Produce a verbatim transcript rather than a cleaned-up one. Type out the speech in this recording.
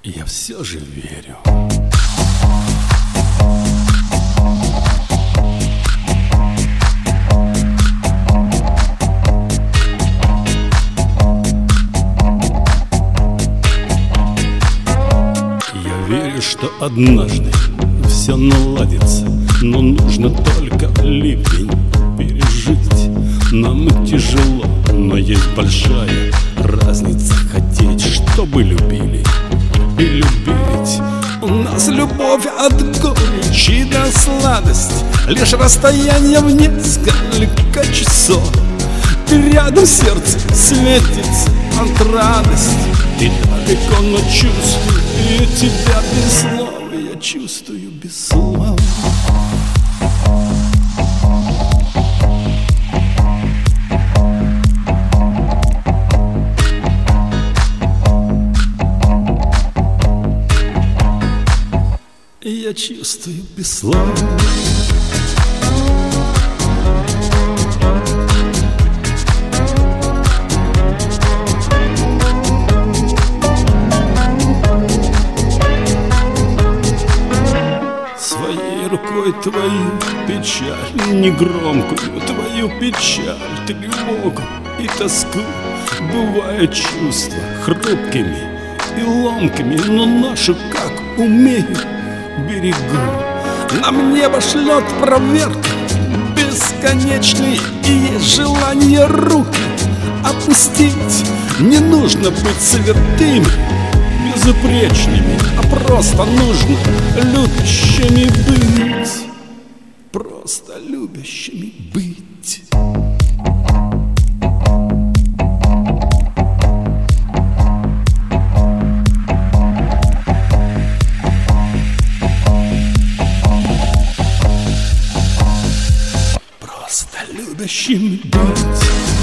Я все же верю. Я верю, что однажды все наладится, но нужно только ливень пережить. Нам и тяжело, но есть большая разница хотеть, чтобы любили и любить. У нас любовь от горечи до сладости, лишь расстояние в несколько часов. Ты рядом, сердце светится от радости. Ты далеко, но чувствую тебя без слов. Я чувствую без слов. Я чувствую без слов. Своей рукой твою печаль, негромкую твою печаль, тревогу и тоску. Бывают чувства хрупкими и ломкими, но нашу, как умею, берегу. Нам небо шлет проверки бесконечные, и есть желание руки опустить. Не нужно быть святыми, безупречными, а просто нужно любящими быть. Просто любящими быть. Любящим быть.